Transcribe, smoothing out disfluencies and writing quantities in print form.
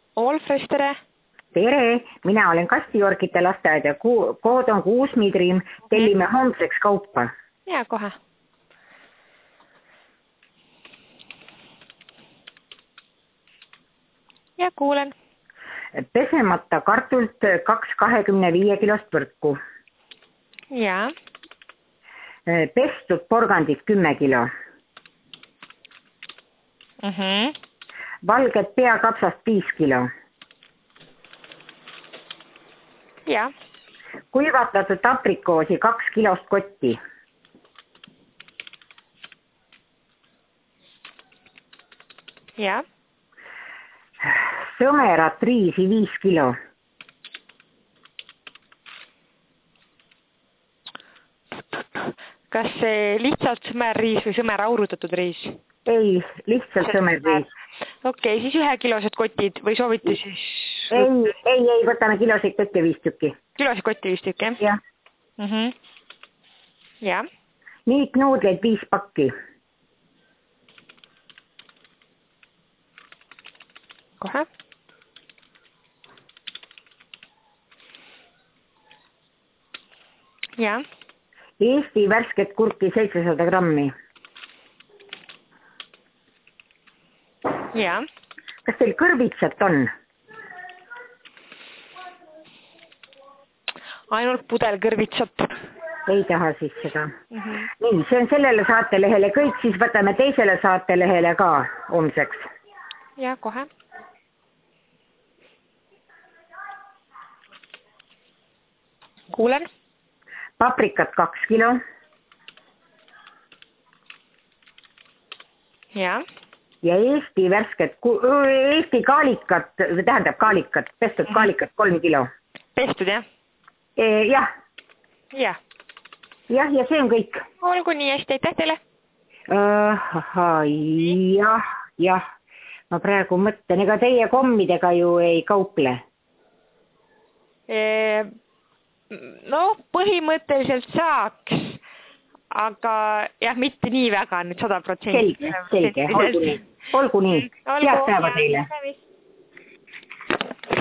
Olfres, tere! Tere, mina olen Kastiorgite lasteaed ja kood on 6 midrim, tellime homseks kaupa. Ja, kohe. Ja, kuulen. Pesemata kartult 2 25 kilost võrku. Ja. Pestud porgandit 10 kilo. Valget peakapsast 5 kilo. Ja. Kuivatatud aprikoosi 2 kilost kotti. Ja. Sõmerat riisi 5 kilo. Kas see lihtsalt sõmerriis või sõmer aurutatud riis? Ei, lihtsalt sõmerriis. Okei, siis 1 kilosed kotid või soovite siis? Ei, võtame kilosid kotti 5 tükki. Kilosid kotti 5 tükki, jah? Jah. Ja. Niitnuudleid 5 pakki. Kohe. Ja. Eesti värsket kurki 700 grammi. Ja. Kas teil kõrvitsat on? Ainult pudel kõrvitsat. Ei taha siis seda. Nii, see on sellele saatelehele kõik, siis võtame teisele saatelehele ka homseks. Ja, kohe. Kuulen. Paprikat 2 kilo. Ja. Ja Eesti värsket, Eesti kaalikat, tähendab kaalikat, pestud kaalikat 3 kilo. Pestud, jah? Jah. Jah. Jah, ja see on kõik. Olgu nii, hästi, aitäh teile. Jah. Ma praegu mõtlen, ega teie kommidega ju ei kauple? No, põhimõtteliselt saaks, aga jah, mitte nii väga nüüd 100%. Selge, olgu nii. Head päeva teile.